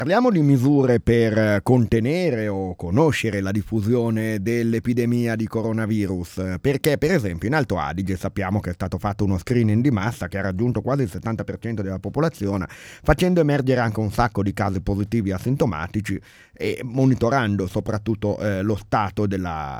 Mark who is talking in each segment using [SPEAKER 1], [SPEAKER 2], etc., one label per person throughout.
[SPEAKER 1] Parliamo di misure per contenere o conoscere la diffusione dell'epidemia di coronavirus, perché per esempio in Alto Adige sappiamo che è stato fatto uno screening di massa che ha raggiunto quasi il 70% della popolazione, facendo emergere anche un sacco di casi positivi asintomatici e monitorando soprattutto lo stato della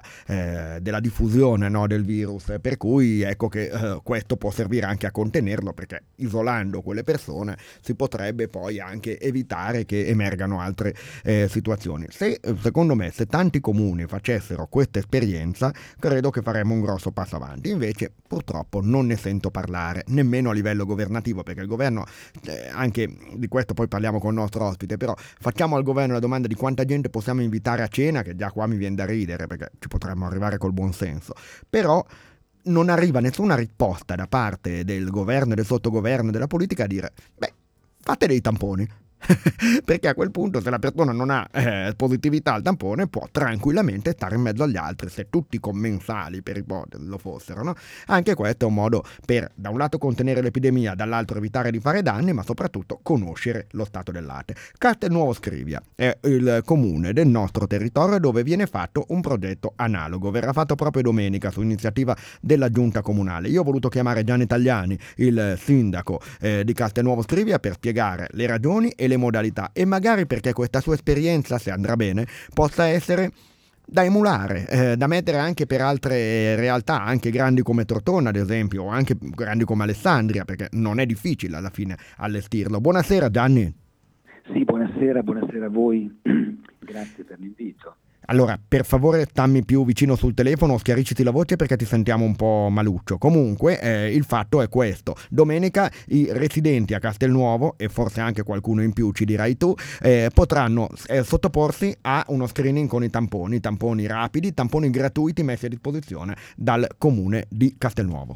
[SPEAKER 1] diffusione, no, del virus, per cui ecco che questo può servire anche a contenerlo, perché isolando quelle persone si potrebbe poi anche evitare che emergano altre situazioni. Secondo me, se tanti comuni facessero questa esperienza, credo che faremmo un grosso passo avanti. Invece, purtroppo, non ne sento parlare, nemmeno a livello governativo, perché il governo, anche di questo poi parliamo con il nostro ospite, però facciamo al governo la domanda di quanta gente possiamo invitare a cena, che già qua mi viene da ridere, perché ci potremmo arrivare col buon senso. Però non arriva nessuna risposta da parte del governo, del sottogoverno, della politica a dire, beh, fate dei tamponi. Perché a quel punto, se la persona non ha positività al tampone, può tranquillamente stare in mezzo agli altri, se tutti i commensali per ipotesi lo fossero, no? Anche questo è un modo per da un lato contenere l'epidemia, dall'altro evitare di fare danni, ma soprattutto conoscere lo stato dell'arte. Castelnuovo Scrivia è il comune del nostro territorio dove viene fatto un progetto analogo, verrà fatto proprio domenica su iniziativa della giunta comunale. Io ho voluto chiamare Gianni Tagliani, il sindaco di Castelnuovo Scrivia, per spiegare le ragioni e le modalità, e magari perché questa sua esperienza, se andrà bene, possa essere da emulare, da mettere anche per altre realtà, anche grandi come Tortona ad esempio, o anche grandi come Alessandria, perché non è difficile alla fine allestirlo. Buonasera Gianni.
[SPEAKER 2] Sì, buonasera a voi, grazie per l'invito.
[SPEAKER 1] Allora, per favore stammi più vicino sul telefono, schiarisciti la voce perché ti sentiamo un po' maluccio. Comunque, il fatto è questo. Domenica i residenti a Castelnuovo, e forse anche qualcuno in più ci dirai tu, potranno sottoporsi a uno screening con i tamponi rapidi, tamponi gratuiti messi a disposizione dal comune di Castelnuovo.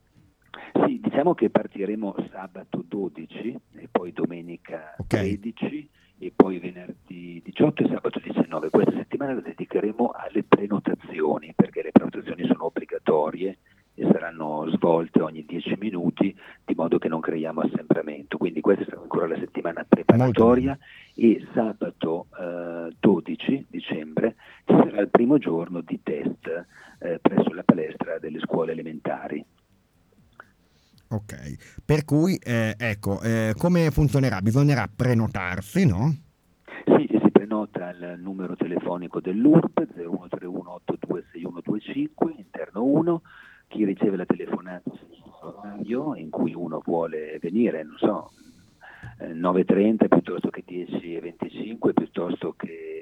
[SPEAKER 2] Sì, diciamo che partiremo sabato 12 e poi domenica 13 e poi venerdì 18 e sabato 19. Questa settimana la dedicheremo alle prenotazioni, perché le prenotazioni sono obbligatorie e saranno svolte ogni 10 minuti, di modo che non creiamo assembramento. Quindi questa sarà ancora la settimana preparatoria e sabato 12 dicembre ci sarà il primo giorno di test presso la palestra delle scuole elementari.
[SPEAKER 1] Ok, per cui come funzionerà? Bisognerà prenotarsi, no?
[SPEAKER 2] Sì, si prenota al numero telefonico dell'URP 0131826125, interno 1. Chi riceve la telefonata orario in cui uno vuole venire, 9:30 piuttosto che 10:25 piuttosto che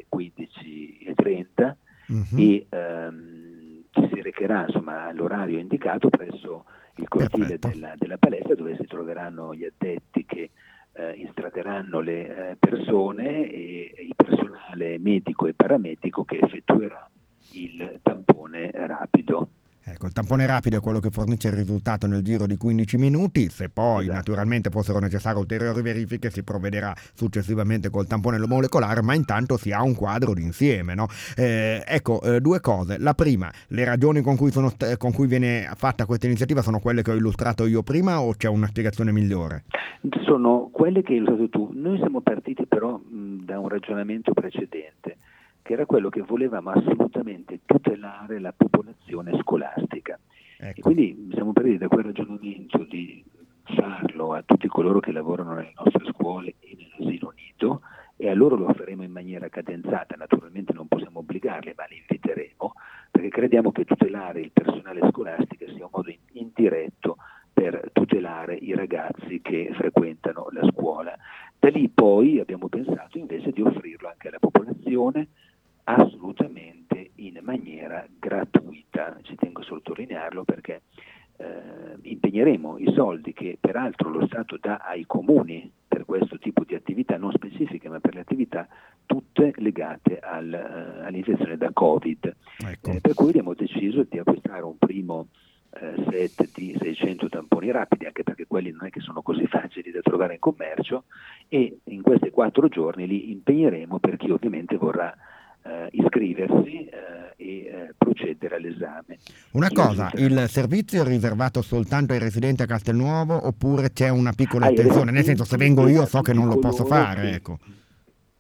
[SPEAKER 2] 15:30 e ci si recherà all'orario indicato presso il cortile della palestra, dove si troveranno gli addetti che instrateranno le persone e il personale medico e paramedico che effettuerà il tampone rapido.
[SPEAKER 1] Ecco, il tampone rapido è quello che fornisce il risultato nel giro di 15 minuti, se poi naturalmente fossero necessarie ulteriori verifiche si provvederà successivamente col tampone molecolare, ma intanto si ha un quadro d'insieme, no? Due cose. La prima, le ragioni con cui viene fatta questa iniziativa sono quelle che ho illustrato io prima o c'è una spiegazione migliore?
[SPEAKER 2] Sono quelle che hai illustrato tu. Noi siamo partiti però da un ragionamento precedente, che era quello che volevamo assolutamente tutelare la popolazione scolastica. Ecco. E quindi siamo partiti da quel ragionamento di farlo a tutti coloro che lavorano nelle nostre scuole e nell'asilo nido, e a loro lo faremo in maniera cadenzata. Naturalmente non possiamo obbligarli, ma li inviteremo, perché crediamo che tutelare il personale scolastico sia un modo indiretto per tutelare i ragazzi che frequentano la scuola. Da lì poi abbiamo pensato invece di offrirlo anche alla popolazione, assolutamente in maniera gratuita. Ci tengo a sottolinearlo perché impegneremo i soldi che peraltro lo Stato dà ai comuni per questo tipo di attività non specifiche, ma per le attività tutte legate all'infezione da Covid. Ecco. Per cui abbiamo deciso di acquistare un primo set di 600 tamponi rapidi, anche perché quelli non è che sono così facili da trovare in commercio, e in questi 4 giorni li impegneremo per chi ovviamente vorrà iscriversi e procedere all'esame.
[SPEAKER 1] Una cosa, il servizio è riservato soltanto ai residenti a Castelnuovo oppure c'è una piccola estensione? Nel senso, se vengo io so che non lo posso fare, ecco.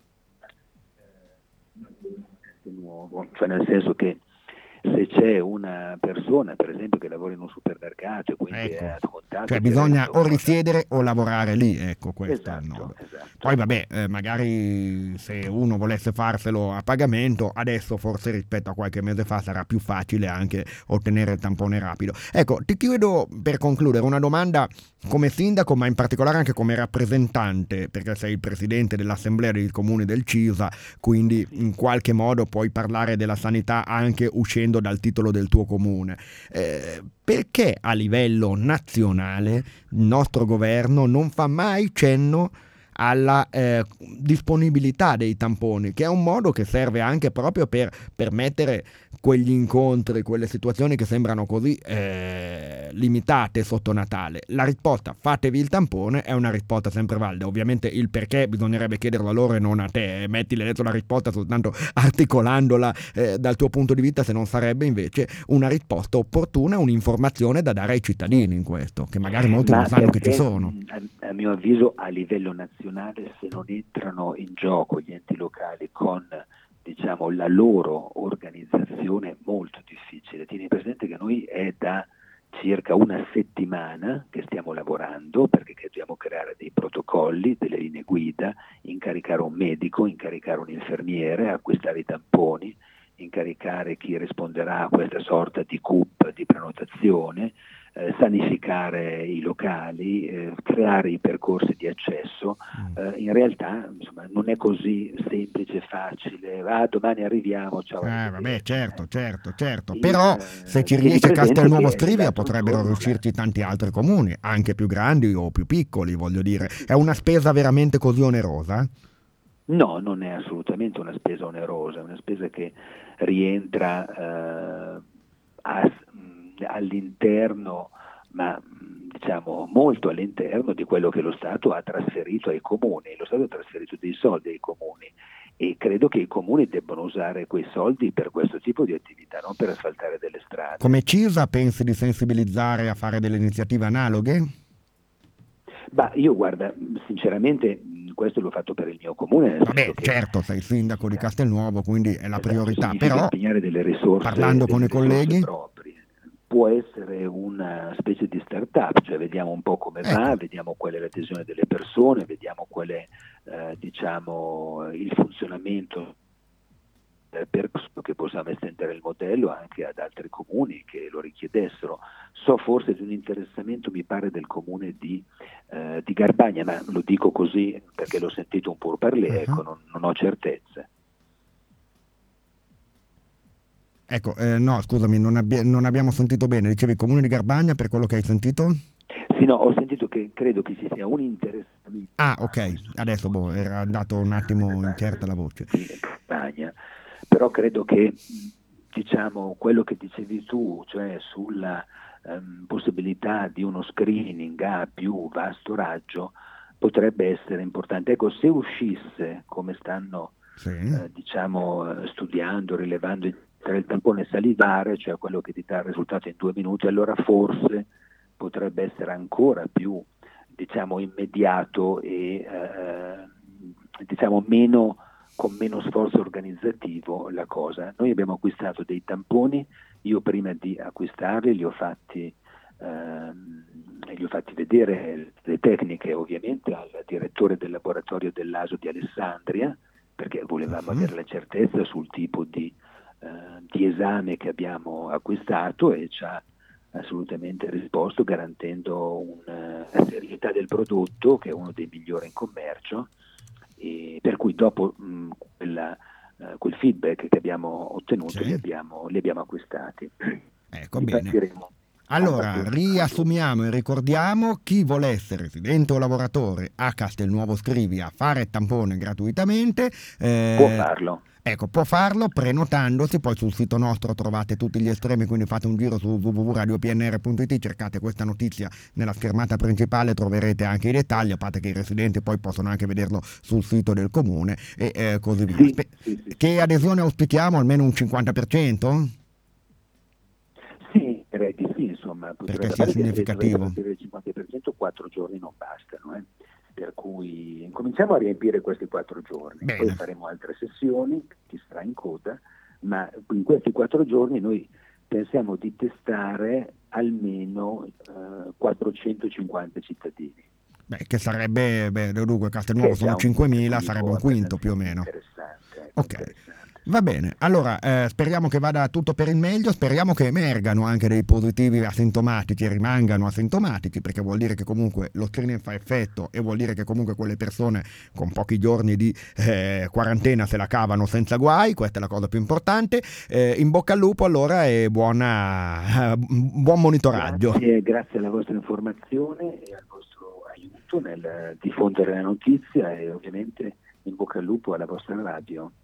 [SPEAKER 2] nuovo, cioè nel senso che se c'è una persona, per esempio, che lavora in un supermercato e quindi è a contatto
[SPEAKER 1] cioè bisogna
[SPEAKER 2] diretto
[SPEAKER 1] o risiedere o lavorare lì, ecco, questo è il
[SPEAKER 2] esatto,
[SPEAKER 1] nodo.
[SPEAKER 2] esatto.
[SPEAKER 1] Poi vabbè, magari se uno volesse farselo a pagamento, adesso forse rispetto a qualche mese fa sarà più facile anche ottenere il tampone rapido. Ecco, ti chiedo per concludere una domanda come sindaco, ma in particolare anche come rappresentante, perché sei il presidente dell'assemblea dei comuni del CISA, quindi in qualche modo puoi parlare della sanità anche uscendo dal titolo del tuo comune. Perché a livello nazionale il nostro governo non fa mai cenno alla disponibilità dei tamponi, che è un modo che serve anche proprio per permettere quegli incontri, quelle situazioni che sembrano così limitate sotto Natale? La risposta fatevi il tampone è una risposta sempre valida. Ovviamente il perché bisognerebbe chiederlo a loro e non a te. Metti adesso la risposta soltanto articolandola dal tuo punto di vista, se non sarebbe invece una risposta opportuna, un'informazione da dare ai cittadini in questo, che magari molti non sanno che ci sono.
[SPEAKER 2] A mio avviso a livello nazionale, se non entrano in gioco gli enti locali con diciamo la loro organizzazione, è molto difficile. Tieni presente che noi è da circa una settimana che stiamo lavorando, perché dobbiamo creare dei protocolli, delle linee guida, incaricare un medico, incaricare un infermiere, acquistare i tamponi, incaricare chi risponderà a questa sorta di CUP di prenotazione, sanificare i locali, creare i percorsi di accesso. In realtà insomma, non è così semplice, facile, domani arriviamo, ciao.
[SPEAKER 1] Vabbè, certo. Però se ci riesce Castelnuovo Scrivia potrebbero riuscirci tanti altri comuni, anche più grandi o più piccoli, voglio dire. È una spesa veramente così onerosa?
[SPEAKER 2] No, non è assolutamente una spesa onerosa, è una spesa che rientra all'interno, ma diciamo molto all'interno di quello che lo Stato ha trasferito ai comuni. Lo Stato ha trasferito dei soldi ai comuni e credo che i comuni debbano usare quei soldi per questo tipo di attività, non per asfaltare delle strade.
[SPEAKER 1] Come CISA pensi di sensibilizzare a fare delle iniziative analoghe?
[SPEAKER 2] Io guarda, sinceramente questo l'ho fatto per il mio comune.
[SPEAKER 1] Vabbè, certo, sei sindaco di Castelnuovo, quindi è la priorità, però
[SPEAKER 2] impegnare delle risorse,
[SPEAKER 1] parlando con i colleghi
[SPEAKER 2] proprie. Può essere una specie di start-up, cioè vediamo un po' come va, vediamo qual è l'adesione delle persone, vediamo qual è diciamo il funzionamento per che possiamo estendere il modello anche ad altri comuni che lo richiedessero. So forse di un interessamento, mi pare, del comune di Garbagna, ma lo dico così perché l'ho sentito un po' parler, ecco, non ho certezze.
[SPEAKER 1] Ecco, no, scusami, non abbiamo sentito bene. Dicevi il comune di Garbagna, per quello che hai sentito?
[SPEAKER 2] Sì, no, ho sentito che credo che ci sia un interessamento.
[SPEAKER 1] Ok, adesso era andato un attimo incerta la voce.
[SPEAKER 2] Garbagna. Però credo che diciamo quello che dicevi tu, cioè sulla possibilità di uno screening a più vasto raggio, potrebbe essere importante. Ecco, se uscisse come stanno diciamo studiando, rilevando il tampone salivare, cioè quello che ti dà il risultato in 2 minuti, allora forse potrebbe essere ancora più diciamo immediato e diciamo con meno sforzo organizzativo la cosa. Noi abbiamo acquistato dei tamponi, io prima di acquistarli li ho fatti vedere le tecniche ovviamente al direttore del laboratorio dell'ASO di Alessandria, perché volevamo avere la certezza sul tipo di esame che abbiamo acquistato, e ci ha assolutamente risposto garantendo una serietà del prodotto che è uno dei migliori in commercio. E per cui dopo quel feedback che abbiamo ottenuto li abbiamo acquistati.
[SPEAKER 1] Ecco, bene. Allora, riassumiamo e ricordiamo: chi vuole essere residente o lavoratore a Castelnuovo Scrivia, fare il tampone gratuitamente,
[SPEAKER 2] può farlo.
[SPEAKER 1] Ecco, può farlo prenotandosi, poi sul sito nostro trovate tutti gli estremi, quindi fate un giro su www.radiopnr.it, cercate questa notizia nella schermata principale, troverete anche i dettagli, a parte che i residenti poi possono anche vederlo sul sito del comune e così via. Sì. Che adesione auspichiamo? Almeno un 50%?
[SPEAKER 2] Sì, direi di sì, insomma.
[SPEAKER 1] Perché sia significativo.
[SPEAKER 2] Se il 50% 4 giorni non bastano, per cui cominciamo a riempire questi 4 giorni.
[SPEAKER 1] Bene.
[SPEAKER 2] Poi faremo altre sessioni, chi sarà in coda, ma in questi 4 giorni noi pensiamo di testare almeno 450 cittadini.
[SPEAKER 1] Beh, che sarebbe, dunque
[SPEAKER 2] Che
[SPEAKER 1] Castelnuovo
[SPEAKER 2] è già
[SPEAKER 1] sono
[SPEAKER 2] un
[SPEAKER 1] 5.000, sarebbe
[SPEAKER 2] dispositivo
[SPEAKER 1] un quinto più o
[SPEAKER 2] abbastanza
[SPEAKER 1] meno.
[SPEAKER 2] interessante.
[SPEAKER 1] Ok, va bene. Allora, speriamo che vada tutto per il meglio, speriamo che emergano anche dei positivi asintomatici e rimangano asintomatici, perché vuol dire che comunque lo screening fa effetto e vuol dire che comunque quelle persone con pochi giorni di quarantena se la cavano senza guai, questa è la cosa più importante. In bocca al lupo allora e buon monitoraggio.
[SPEAKER 2] Grazie alla vostra informazione e al vostro aiuto nel diffondere la notizia, e ovviamente in bocca al lupo alla vostra radio.